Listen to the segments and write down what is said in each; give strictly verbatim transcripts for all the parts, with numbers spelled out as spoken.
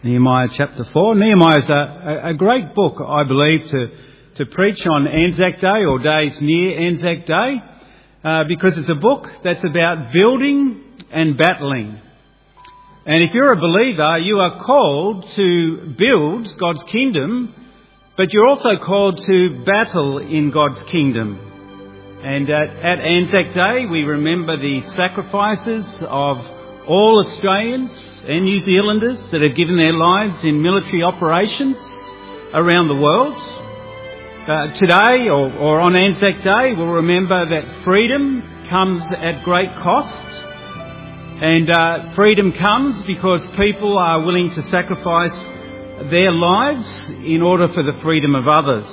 Nehemiah chapter four. Nehemiah is a, a great book, I believe, to, to preach on Anzac Day or days near Anzac Day, uh, because it's a book that's about building and battling. And if you're a believer, you are called to build God's kingdom, but you're also called to battle in God's kingdom. And at, at Anzac Day, we remember the sacrifices of all Australians and New Zealanders that have given their lives in military operations around the world. Uh, today, or, or on Anzac Day, we'll remember that freedom comes at great cost. And uh, freedom comes because people are willing to sacrifice their lives in order for the freedom of others.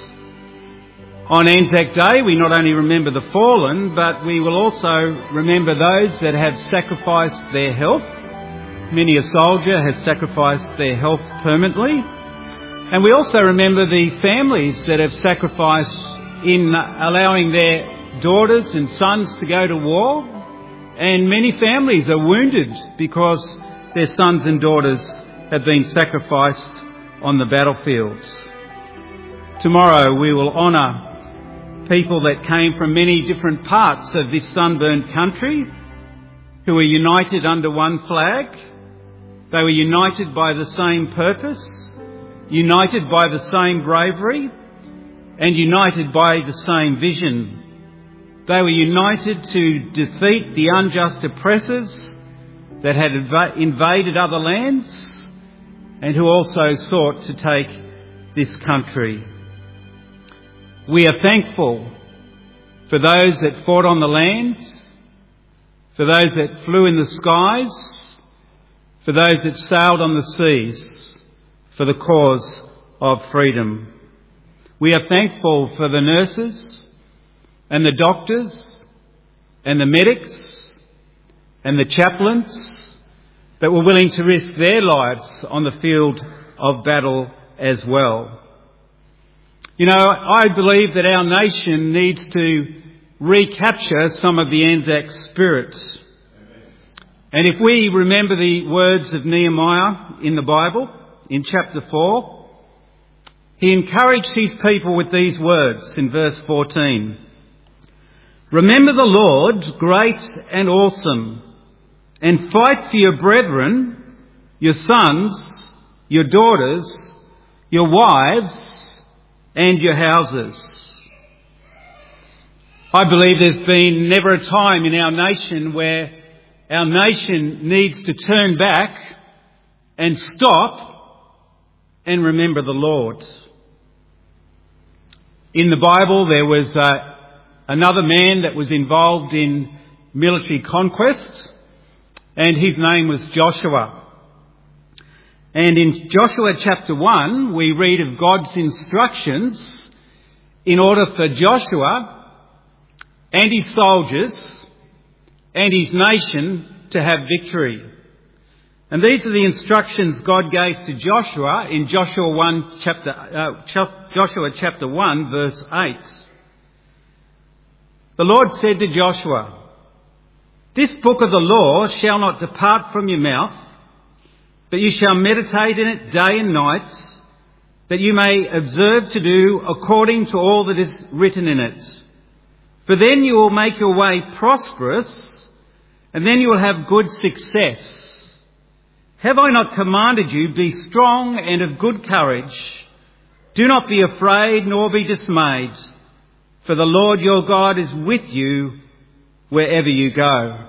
On Anzac Day, we not only remember the fallen, but we will also remember those that have sacrificed their health. Many a soldier has sacrificed their health permanently. And we also remember the families that have sacrificed in allowing their daughters and sons to go to war. And many families are wounded because their sons and daughters have been sacrificed on the battlefields. Tomorrow we will honour people that came from many different parts of this sunburned country who are united under one flag. They were united by the same purpose, united by the same bravery, and united by the same vision. They were united to defeat the unjust oppressors that had inv- invaded other lands and who also sought to take this country. We are thankful for those that fought on the land, for those that flew in the skies, for those that sailed on the seas, for the cause of freedom. We are thankful for the nurses and the doctors and the medics and the chaplains that were willing to risk their lives on the field of battle as well. You know, I believe that our nation needs to recapture some of the Anzac spirit. And if we remember the words of Nehemiah in the Bible, in chapter four, he encouraged his people with these words in verse fourteen. Remember the Lord, great and awesome, and fight for your brethren, your sons, your daughters, your wives, and your houses. I believe there's been never a time in our nation where our nation needs to turn back and stop and remember the Lord. In the Bible, there was uh, another man that was involved in military conquest, and his name was Joshua. And in Joshua chapter one, we read of God's instructions in order for Joshua and his soldiers and his nation to have victory. And these are the instructions God gave to Joshua in Joshua one chapter uh, Joshua chapter one verse eight. The Lord said to Joshua, "This book of the law shall not depart from your mouth, but you shall meditate in it day and night, that you may observe to do according to all that is written in it. For then you will make your way prosperous, and then you will have good success. Have I not commanded you, be strong and of good courage? Do not be afraid nor be dismayed, for the Lord your God is with you wherever you go."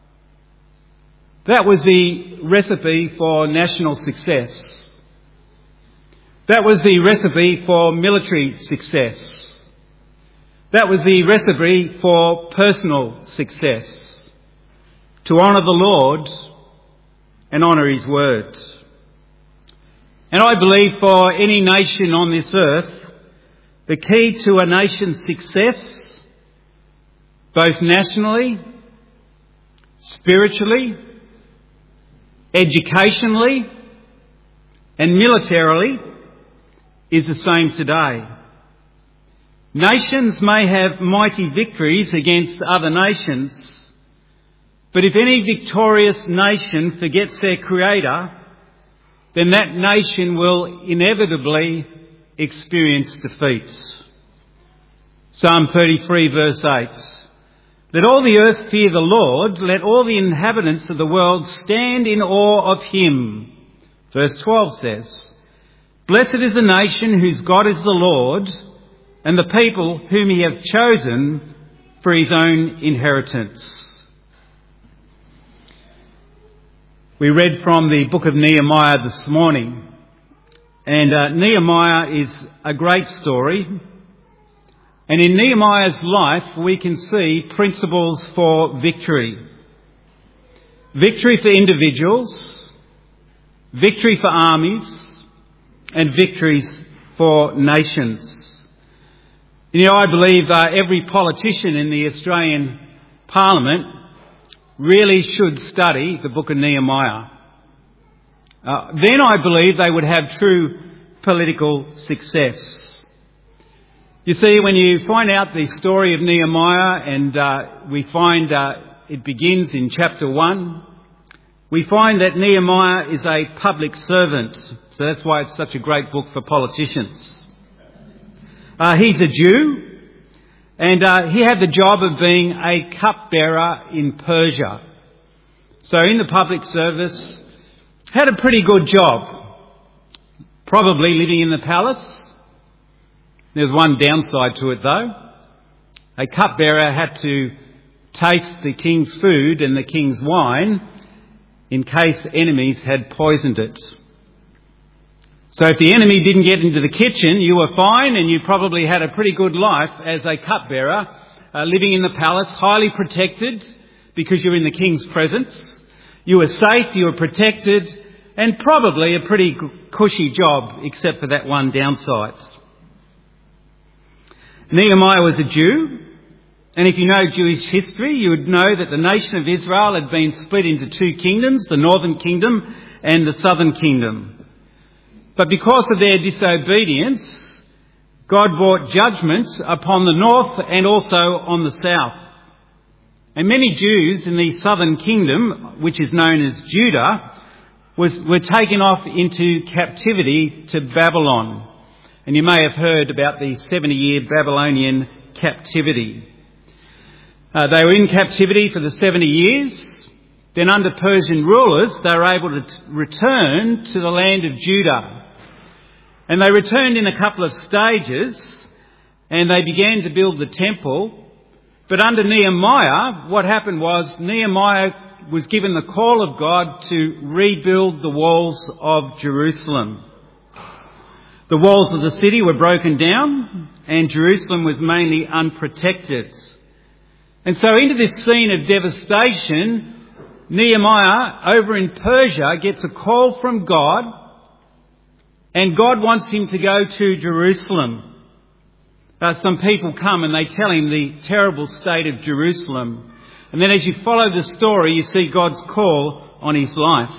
That was the recipe for national success. That was the recipe for military success. That was the recipe for personal success. To honour the Lord and honour his word. And I believe for any nation on this earth, the key to a nation's success, both nationally, spiritually, educationally and militarily, is the same today. Nations may have mighty victories against other nations, but if any victorious nation forgets their Creator then that nation will inevitably experience defeat. Psalm thirty-three verse eight. Let all the earth fear the Lord, let all the inhabitants of the world stand in awe of him. Verse twelve says, Blessed is the nation whose God is the Lord, and the people whom he hath chosen for his own inheritance. We read from the book of Nehemiah this morning, and uh, Nehemiah is a great story. And in Nehemiah's life, we can see principles for victory. Victory for individuals, victory for armies, and victories for nations. You know, I believe uh, every politician in the Australian Parliament really should study the book of Nehemiah. Uh, then I believe they would have true political success. You see, when you find out the story of Nehemiah, and uh, we find uh, it begins in chapter one, we find that Nehemiah is a public servant. So that's why it's such a great book for politicians. Uh, he's a Jew. And uh, he had the job of being a cupbearer in Persia. So in the public service, had a pretty good job. Probably living in the palace. There's one downside to it though. A cupbearer had to taste the king's food and the king's wine in case enemies had poisoned it. So if the enemy didn't get into the kitchen, you were fine, and you probably had a pretty good life as a cupbearer, uh, living in the palace, highly protected because you're in the king's presence. You were safe, you were protected, and probably a pretty cushy job, except for that one downside. Nehemiah was a Jew, and if you know Jewish history, you would know that the nation of Israel had been split into two kingdoms, the northern kingdom and the southern kingdom. But because of their disobedience, God brought judgment upon the north and also on the south. And many Jews in the southern kingdom, which is known as Judah, was, were taken off into captivity to Babylon. And you may have heard about the seventy-year Babylonian captivity. Uh, they were in captivity for the seventy years. Then under Persian rulers, they were able to t- return to the land of Judah. And they returned in a couple of stages, and they began to build the temple. But under Nehemiah, what happened was Nehemiah was given the call of God to rebuild the walls of Jerusalem. The walls of the city were broken down, and Jerusalem was mainly unprotected. And so into this scene of devastation, Nehemiah, over in Persia, gets a call from God, and God wants him to go to Jerusalem. Uh, some people come and they tell him the terrible state of Jerusalem. And then as you follow the story, you see God's call on his life.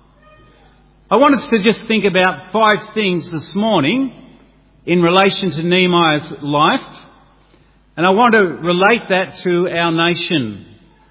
I want us to just think about five things this morning in relation to Nehemiah's life. And I want to relate that to our nation.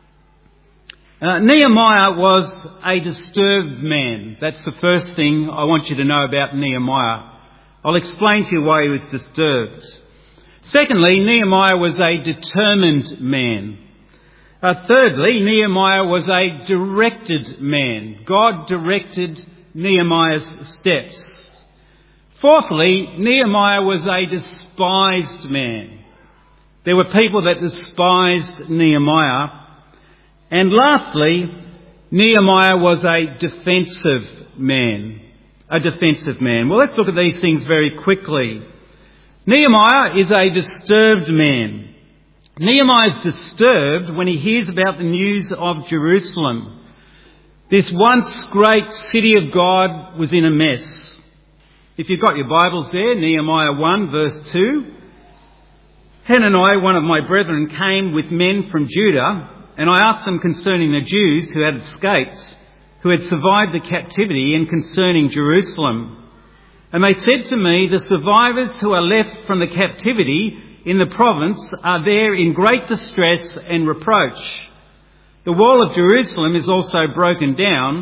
Uh, Nehemiah was a disturbed man. That's the first thing I want you to know about Nehemiah. I'll explain to you why he was disturbed. Secondly, Nehemiah was a determined man. Uh, thirdly, Nehemiah was a directed man. God directed Nehemiah's steps. Fourthly, Nehemiah was a despised man. There were people that despised Nehemiah. And lastly, Nehemiah was a defensive man. A defensive man. Well, let's look at these things very quickly. Nehemiah is a disturbed man. Nehemiah is disturbed when he hears about the news of Jerusalem. This once great city of God was in a mess. If you've got your Bibles there, Nehemiah one verse two. Hananiah, one of my brethren, came with men from Judah, and I asked them concerning the Jews who had escaped, who had survived the captivity, and concerning Jerusalem. And they said to me, the survivors who are left from the captivity in the province are there in great distress and reproach. The wall of Jerusalem is also broken down,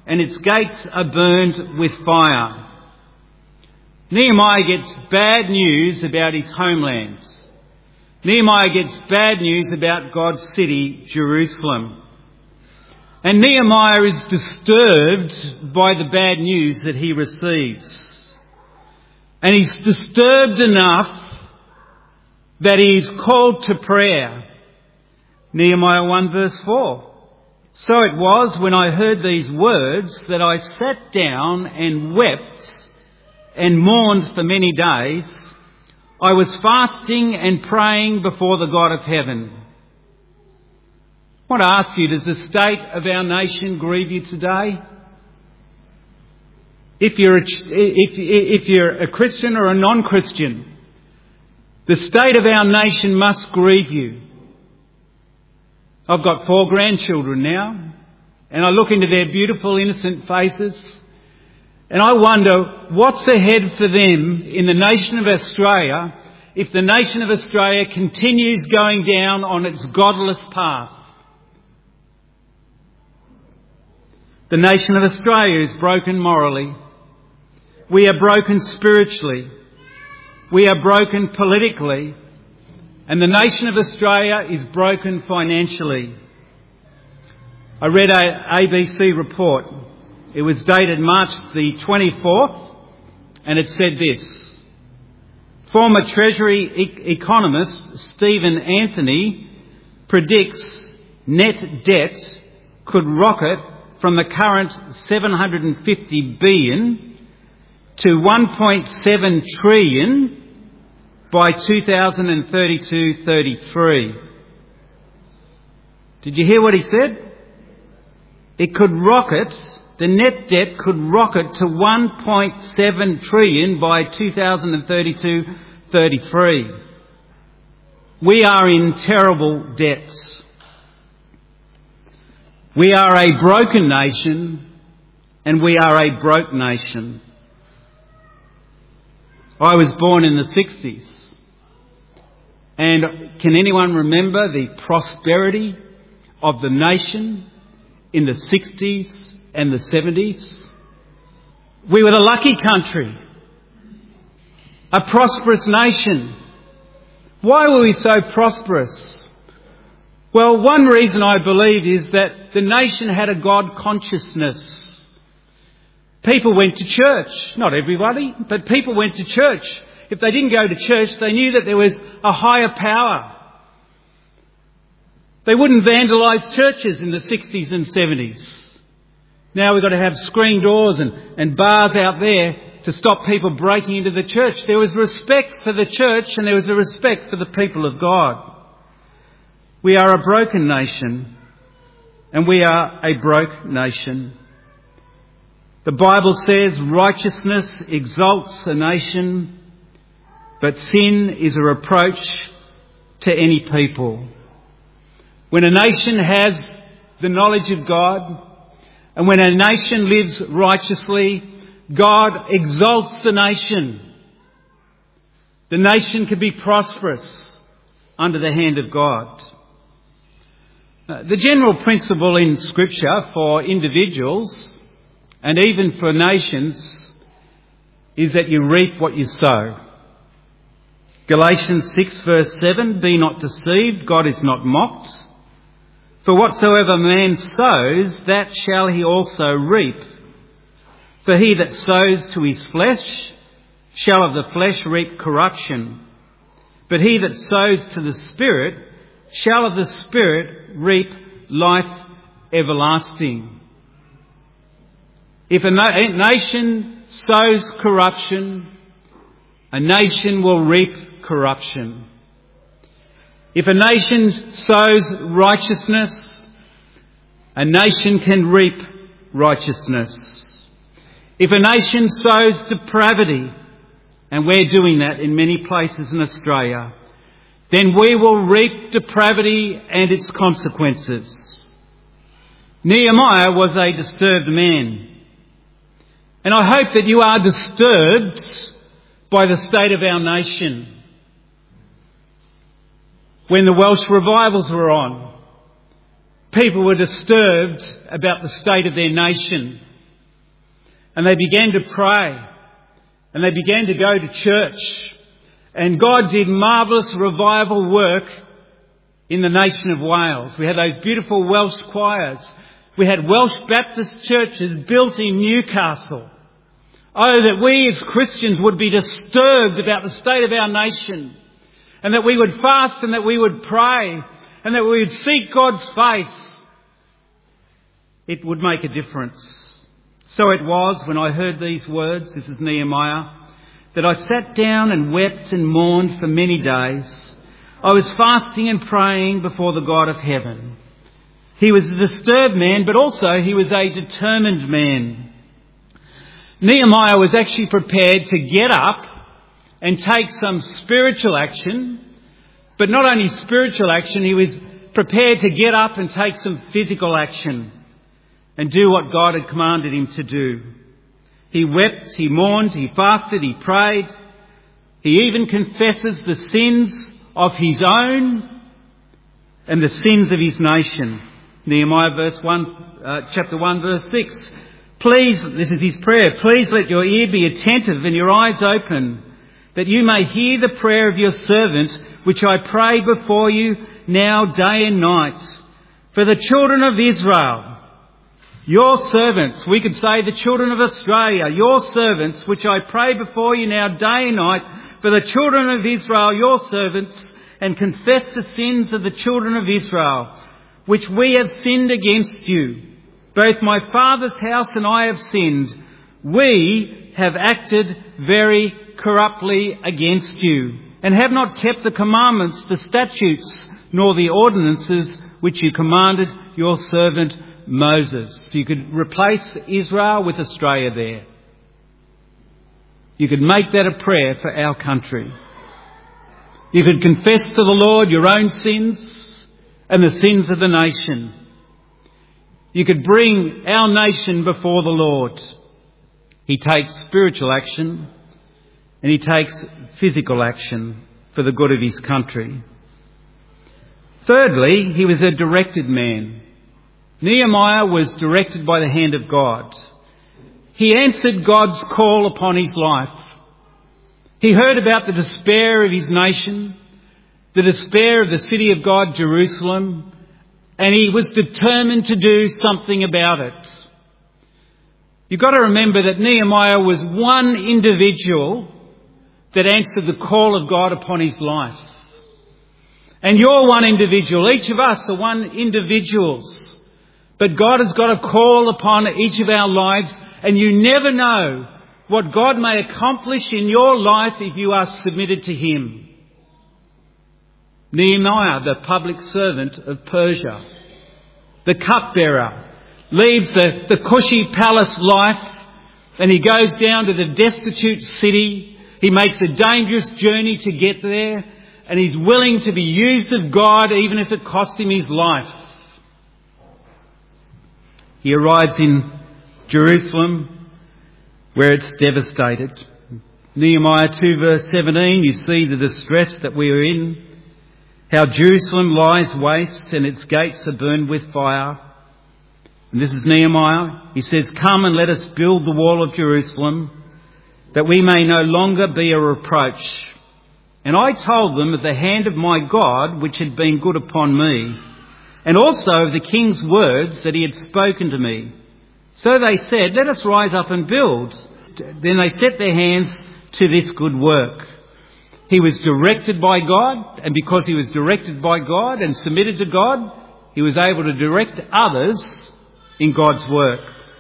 and its gates are burned with fire. Nehemiah gets bad news about his homeland. Nehemiah gets bad news about God's city, Jerusalem. And Nehemiah is disturbed by the bad news that he receives. And he's disturbed enough that he is called to prayer. Nehemiah one verse four. So it was when I heard these words that I sat down and wept and mourned for many days. I was fasting and praying before the God of heaven. I want to ask you, does the state of our nation grieve you today? If you're a, if, if you're a Christian or a non-Christian, the state of our nation must grieve you. I've got four grandchildren now, and I look into their beautiful, innocent faces, and I wonder what's ahead for them in the nation of Australia if the nation of Australia continues going down on its godless path. The nation of Australia is broken morally. We are broken spiritually. We are broken politically. And the nation of Australia is broken financially. I read a A B C report. It was dated March the twenty-fourth, and it said this. Former Treasury e- economist Stephen Anthony predicts net debt could rocket from the current seven hundred fifty billion to one point seven trillion by two thousand thirty-two thirty-three. Did you hear what he said? It could rocket, the net debt could rocket to one point seven trillion by two thousand thirty-two thirty-three. We are in terrible debts. We are a broken nation, and we are a broke nation. I was born in the sixties. And can anyone remember the prosperity of the nation in the sixties and the seventies? We were the lucky country, a prosperous nation. Why were we so prosperous? Well, one reason I believe is that the nation had a God consciousness. People went to church. Not everybody, but people went to church. If they didn't go to church, they knew that there was a higher power. They wouldn't vandalise churches in the sixties and seventies. Now we've got to have screen doors and, and bars out there to stop people breaking into the church. There was respect for the church, and there was a respect for the people of God. We are a broken nation, and we are a broke nation. The Bible says righteousness exalts a nation, but sin is a reproach to any people. When a nation has the knowledge of God, and when a nation lives righteously, God exalts the nation. The nation can be prosperous under the hand of God. Uh, the general principle in Scripture for individuals and even for nations is that you reap what you sow. Galatians six verse seven, be not deceived, God is not mocked. For whatsoever man sows, that shall he also reap. For he that sows to his flesh shall of the flesh reap corruption. But he that sows to the Spirit shall of the Spirit reap life everlasting. If a na- nation sows corruption, a nation will reap corruption. If a nation sows righteousness, a nation can reap righteousness. If a nation sows depravity, and we're doing that in many places in Australia, then we will reap depravity and its consequences. Nehemiah was a disturbed man. And I hope that you are disturbed by the state of our nation. When the Welsh revivals were on, people were disturbed about the state of their nation and they began to pray, and they began to go to church. And God did marvellous revival work in the nation of Wales. We had those beautiful Welsh choirs. We had Welsh Baptist churches built in Newcastle. Oh, that we as Christians would be disturbed about the state of our nation, and that we would fast and that we would pray and that we would seek God's face. It would make a difference. So it was when I heard these words, this is Nehemiah, that I sat down and wept and mourned for many days. I was fasting and praying before the God of heaven. He was a disturbed man, but also he was a determined man. Nehemiah was actually prepared to get up and take some spiritual action, but not only spiritual action, he was prepared to get up and take some physical action and do what God had commanded him to do. He wept, he mourned, he fasted, he prayed. He even confesses the sins of his own and the sins of his nation. Nehemiah verse one, uh, chapter one, verse six. Please, this is his prayer, please let your ear be attentive and your eyes open, that you may hear the prayer of your servant, which I pray before you now day and night. For the children of Israel, your servants, we could say the children of Australia, your servants, which I pray before you now day and night, for the children of Israel, your servants, and confess the sins of the children of Israel, which we have sinned against you. Both my father's house and I have sinned. We have acted very corruptly against you, and have not kept the commandments, the statutes, nor the ordinances which you commanded your servant Moses. You could replace Israel with Australia there. You could make that a prayer for our country. You could confess to the Lord your own sins and the sins of the nation. You could bring our nation before the Lord. He takes spiritual action and he takes physical action for the good of his country. Thirdly, he was a directed man. Nehemiah was directed by the hand of God. He answered God's call upon his life. He heard about the despair of his nation, the despair of the city of God, Jerusalem, and he was determined to do something about it. You've got to remember that Nehemiah was one individual that answered the call of God upon his life. And you're one individual. Each of us are one individuals. But God has got a call upon each of our lives, and you never know what God may accomplish in your life if you are submitted to him. Nehemiah, the public servant of Persia, the cupbearer, leaves the, the cushy palace life and he goes down to the destitute city. He makes a dangerous journey to get there, and he's willing to be used of God even if it cost him his life. He arrives in Jerusalem where it's devastated. Nehemiah two verse seventeen, you see the distress that we are in. How Jerusalem lies waste and its gates are burned with fire. And this is Nehemiah. He says, come and let us build the wall of Jerusalem, that we may no longer be a reproach. And I told them of the hand of my God, which had been good upon me, and also of the king's words that he had spoken to me. So they said, let us rise up and build. Then they set their hands to this good work. He was directed by God, and because he was directed by God and submitted to God, he was able to direct others in God's work.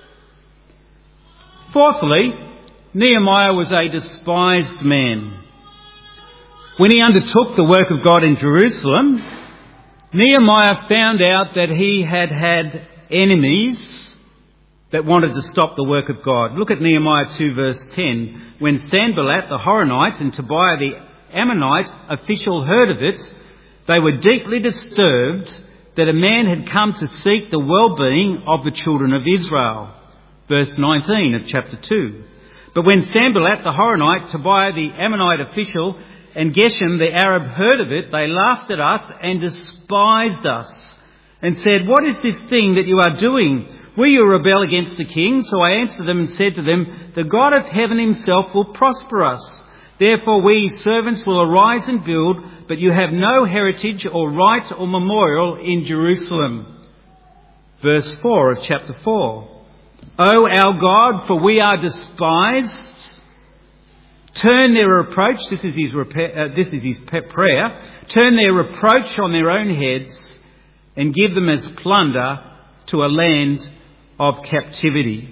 Fourthly, Nehemiah was a despised man. When he undertook the work of God in Jerusalem, Nehemiah found out that he had had enemies that wanted to stop the work of God. Look at Nehemiah two verse ten. When Sanballat the Horonite and Tobiah the Ammonite official heard of it, they were deeply disturbed that a man had come to seek the well-being of the children of Israel. Verse nineteen of chapter two. But when Sanballat the Horonite, Tobiah the Ammonite official, and Geshem the Arab heard of it, they laughed at us and despised us and said, "What is this thing that you are doing? Will you rebel against the king?" So I answered them and said to them, "The God of heaven himself will prosper us. Therefore we, his servants, will arise and build, but you have no heritage or right or memorial in Jerusalem." Verse four of chapter four. "O our God, for we are despised. Turn their reproach," this is his, repair, uh, this is his prayer, "turn their reproach on their own heads and give them as plunder to a land of captivity."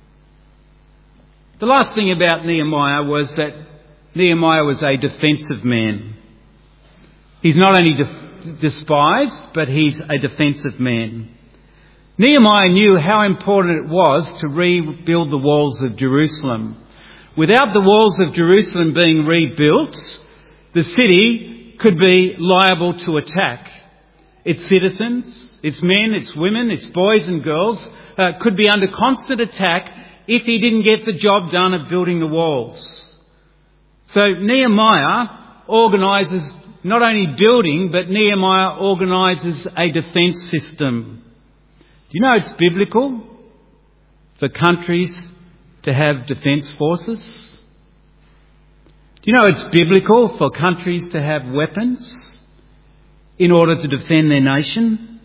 The last thing about Nehemiah was that Nehemiah was a defensive man. He's not only de- despised, but he's a defensive man. Nehemiah knew how important it was to rebuild the walls of Jerusalem. Without the walls of Jerusalem being rebuilt, the city could be liable to attack. Its citizens, its men, its women, its boys and girls uh, could be under constant attack if he didn't get the job done of building the walls. So Nehemiah organises not only building, but Nehemiah organises a defence system. Do you know it's biblical for countries to have defence forces? Do you know it's biblical for countries to have weapons in order to defend their nation?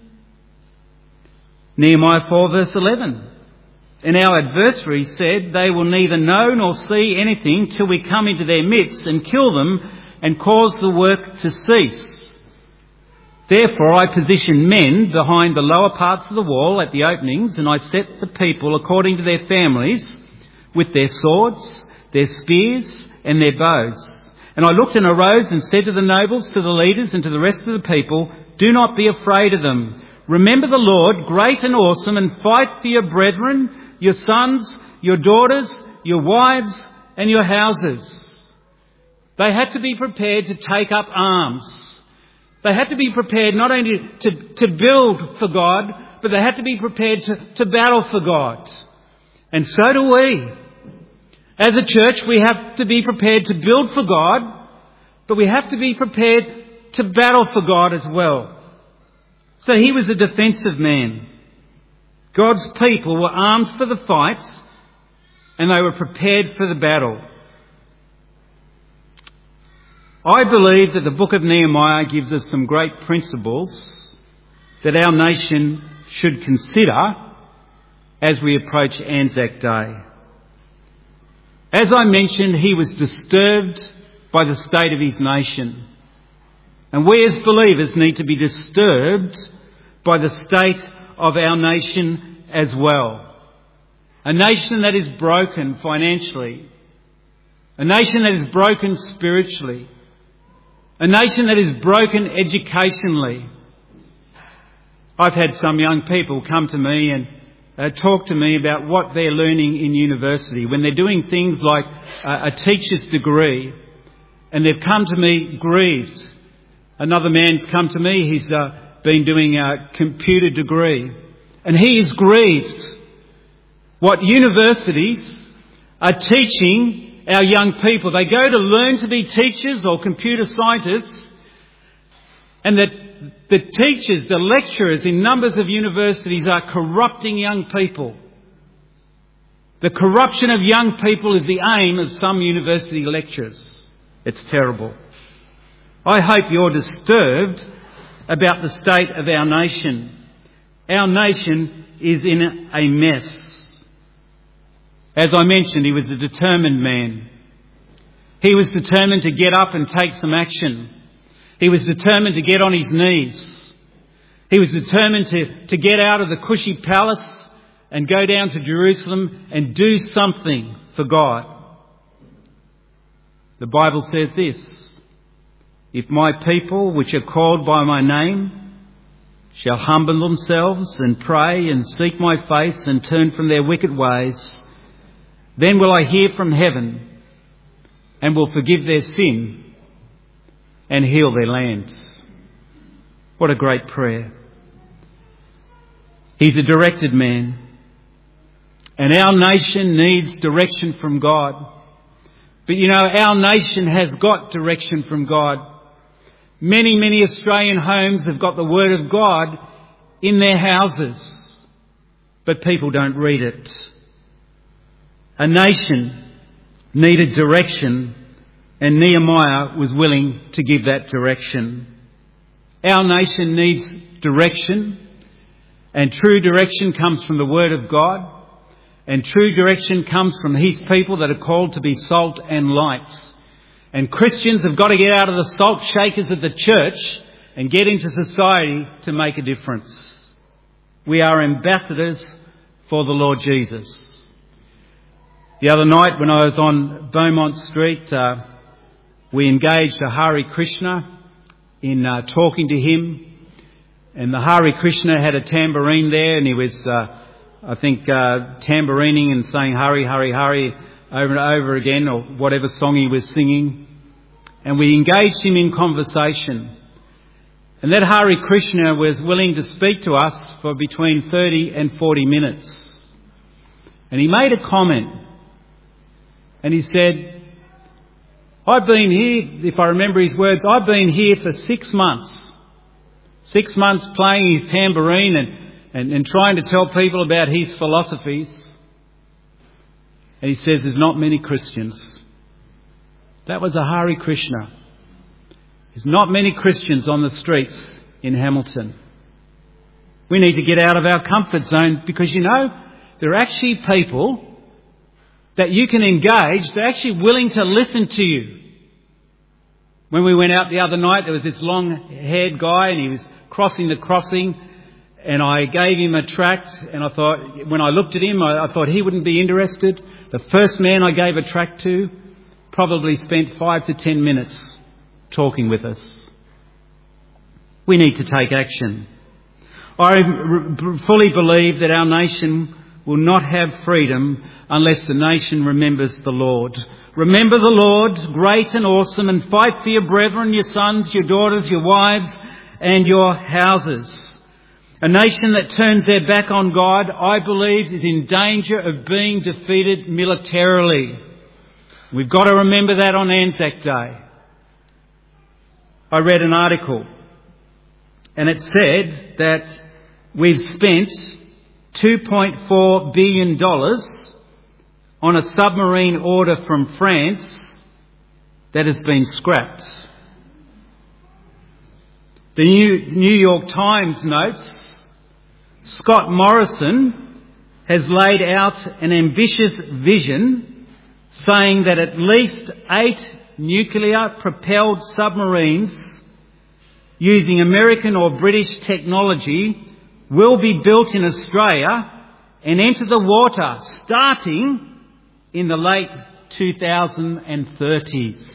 Nehemiah four verse eleven. "And our adversary said, they will neither know nor see anything till we come into their midst and kill them and cause the work to cease. Therefore I positioned men behind the lower parts of the wall at the openings, and I set the people according to their families with their swords, their spears and their bows. And I looked and arose and said to the nobles, to the leaders and to the rest of the people, do not be afraid of them. Remember the Lord, great and awesome, and fight for your brethren, your sons, your daughters, your wives and your houses." They had to be prepared to take up arms. They had to be prepared not only to, to build for God, but they had to be prepared to, to battle for God. And so do we. As a church, we have to be prepared to build for God, but we have to be prepared to battle for God as well. So he was a defensive man. God's people were armed for the fight, and they were prepared for the battle. I believe that the book of Nehemiah gives us some great principles that our nation should consider as we approach Anzac Day. As I mentioned, he was disturbed by the state of his nation. And we as believers need to be disturbed by the state of our nation as well. A nation that is broken financially. A nation that is broken spiritually. A nation that is broken educationally. I've had some young people come to me and uh, talk to me about what they're learning in university when they're doing things like uh, a teacher's degree, and they've come to me grieved. Another man's come to me, he's uh, been doing a computer degree, and he is grieved what universities are teaching our young people. They go to learn to be teachers or computer scientists, and that the teachers, the lecturers in numbers of universities are corrupting young people. The corruption of young people is the aim of some university lecturers. It's terrible. I hope you're disturbed about the state of our nation. Our nation is in a mess. As I mentioned, he was a determined man. He was determined to get up and take some action. He was determined to get on his knees. He was determined to, to get out of the cushy palace and go down to Jerusalem and do something for God. The Bible says this: "If my people, which are called by my name, shall humble themselves and pray and seek my face and turn from their wicked ways, then will I hear from heaven and will forgive their sin and heal their land." What a great prayer. He's a directed man. And our nation needs direction from God. But you know, our nation has got direction from God. Many, many Australian homes have got the Word of God in their houses, but people don't read it. A nation needed direction, and Nehemiah was willing to give that direction. Our nation needs direction, and true direction comes from the Word of God, and true direction comes from His people that are called to be salt and light. And Christians have got to get out of the salt shakers of the church and get into society to make a difference. We are ambassadors for the Lord Jesus. The other night when I was on Beaumont Street, uh, we engaged a Hare Krishna in uh, talking to him. And the Hare Krishna had a tambourine there, and he was, uh, I think, uh, tambourining and saying Hare, Hare, Hare over and over again, or whatever song he was singing. And we engaged him in conversation. And that Hare Krishna was willing to speak to us for between thirty and forty minutes. And he made a comment. And he said, I've been here, if I remember his words, I've been here for six months. Six months playing his tambourine and, and, and trying to tell people about his philosophies. And he says there's not many Christians. That was a Hare Krishna. There's not many Christians on the streets in Hamilton. We need to get out of our comfort zone because, you know, there are actually people that you can engage. They're actually willing to listen to you. When we went out the other night, there was this long-haired guy and he was crossing the crossing, and I gave him a tract, and I thought, when I looked at him, I, I thought he wouldn't be interested. The first man I gave a tract to probably spent five to ten minutes talking with us. We need to take action. I fully believe that our nation will not have freedom unless the nation remembers the Lord. Remember the Lord, great and awesome, and fight for your brethren, your sons, your daughters, your wives, and your houses. A nation that turns their back on God, I believe, is in danger of being defeated militarily. We've got to remember that on Anzac Day. I read an article, and it said that we've spent two point four billion dollars on a submarine order from France that has been scrapped. The New, New York Times notes, Scott Morrison has laid out an ambitious vision saying that at least eight nuclear-propelled submarines using American or British technology will be built in Australia and enter the water starting in the late two thousand thirties.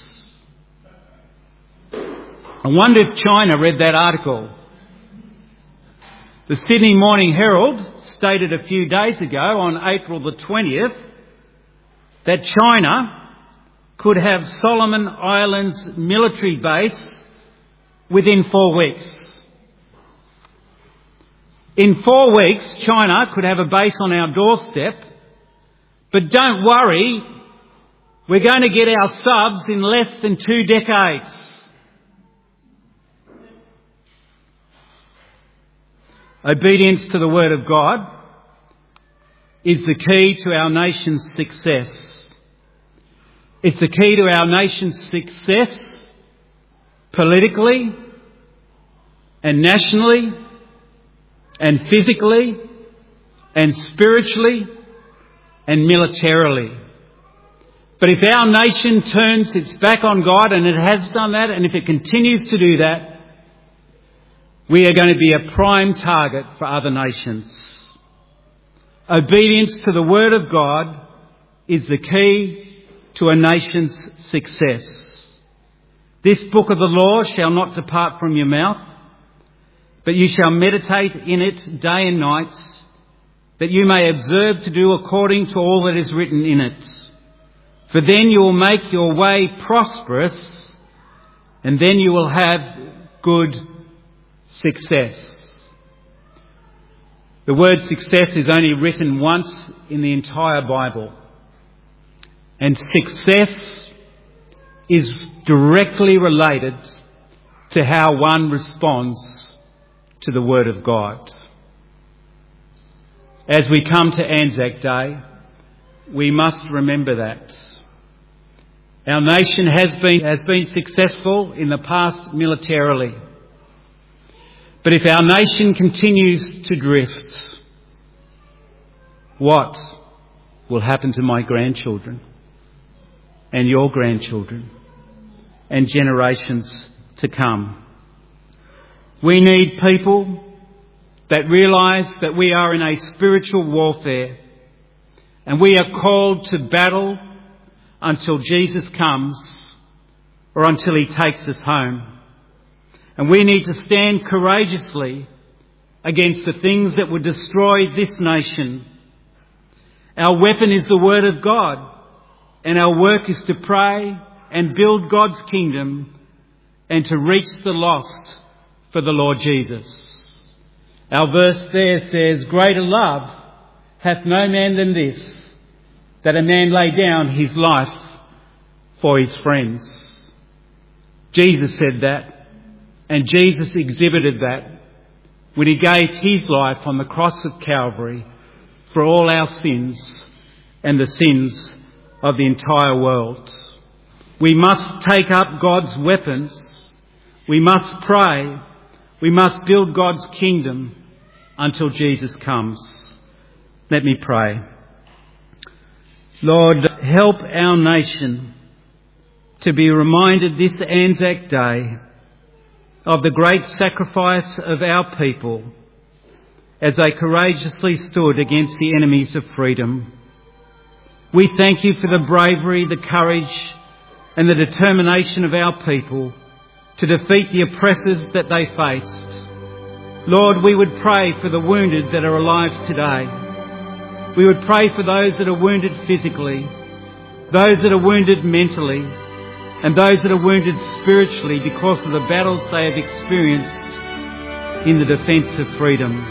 I wonder if China read that article. The Sydney Morning Herald stated a few days ago, on April the twentieth, that China could have Solomon Islands military base within four weeks. In four weeks, China could have a base on our doorstep. But don't worry, we're going to get our subs in less than two decades. Obedience to the Word of God is the key to our nation's success. It's the key to our nation's success politically and nationally and physically and spiritually and militarily. But if our nation turns its back on God, and it has done that, and if it continues to do that, we are going to be a prime target for other nations. Obedience to the Word of God is the key to a nation's success. This book of the law shall not depart from your mouth, but you shall meditate in it day and night, that you may observe to do according to all that is written in it. For then you will make your way prosperous, and then you will have good success. The word success is only written once in the entire Bible. And success is directly related to how one responds to the Word of God. as we come to Anzac Day, we must remember that. Our nation has been, has been successful in the past militarily. But if our nation continues to drift, what will happen to my grandchildren and your grandchildren and generations to come? We need people that realise that we are in a spiritual warfare and we are called to battle until Jesus comes or until he takes us home. And we need to stand courageously against the things that would destroy this nation. Our weapon is the Word of God, and our work is to pray and build God's kingdom and to reach the lost for the Lord Jesus. Our verse there says, "Greater love hath no man than this, that a man lay down his life for his friends." Jesus said that, and Jesus exhibited that when he gave his life on the cross of Calvary for all our sins and the sins of the entire world. We must take up God's weapons. We must pray. We must build God's kingdom until Jesus comes. Let me pray. Lord, help our nation to be reminded this Anzac Day of the great sacrifice of our people as they courageously stood against the enemies of freedom. We thank you for the bravery, the courage and the determination of our people to defeat the oppressors that they faced. Lord, we would pray for the wounded that are alive today. We would pray for those that are wounded physically, those that are wounded mentally, and those that are wounded spiritually because of the battles they have experienced in the defence of freedom.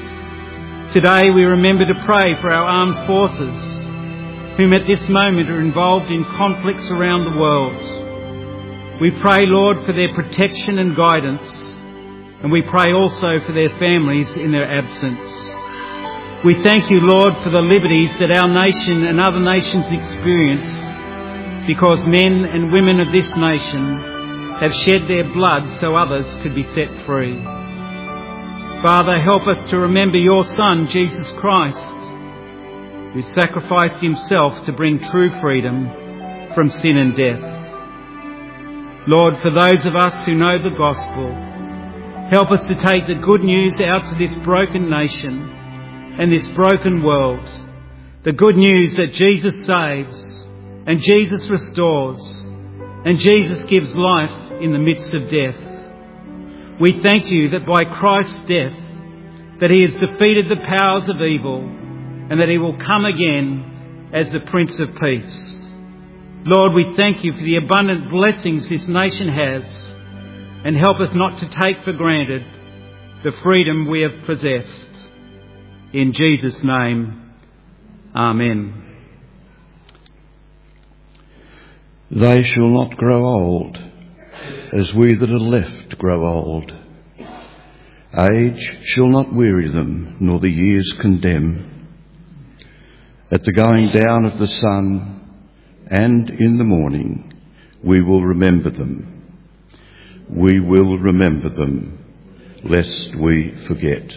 Today we remember to pray for our armed forces, whom at this moment are involved in conflicts around the world. We pray, Lord, for their protection and guidance, and we pray also for their families in their absence. We thank you, Lord, for the liberties that our nation and other nations experience because men and women of this nation have shed their blood so others could be set free. Father, help us to remember your Son, Jesus Christ, who sacrificed himself to bring true freedom from sin and death. Lord, for those of us who know the gospel, help us to take the good news out to this broken nation and this broken world. The good news that Jesus saves and Jesus restores and Jesus gives life in the midst of death. We thank you that by Christ's death that he has defeated the powers of evil and that he will come again as the Prince of Peace. Lord, we thank you for the abundant blessings this nation has and help us not to take for granted the freedom we have possessed. In Jesus' name, Amen. They shall not grow old, as we that are left grow old. Age shall not weary them, nor the years condemn. At the going down of the sun, and in the morning, we will remember them. We will remember them, lest we forget.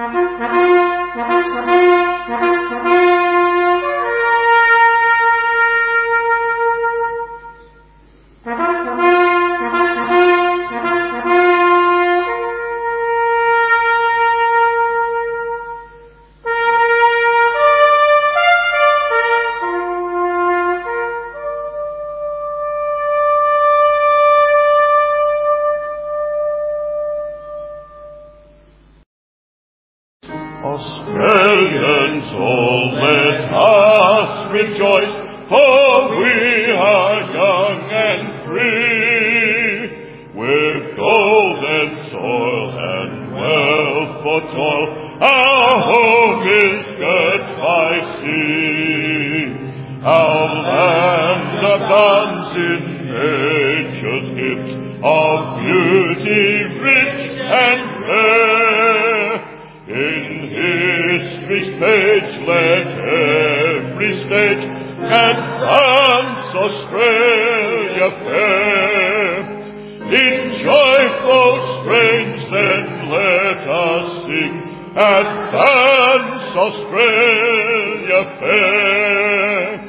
Australians, all let us rejoice, for we are young and free, with golden soil and wealth for toil. Our home is girt by sea. Our land abounds in nature's gifts of beauty rich and fair. In history's page let every stage advance Australia fair. In joyful strains then let us sing, advance Australia fair.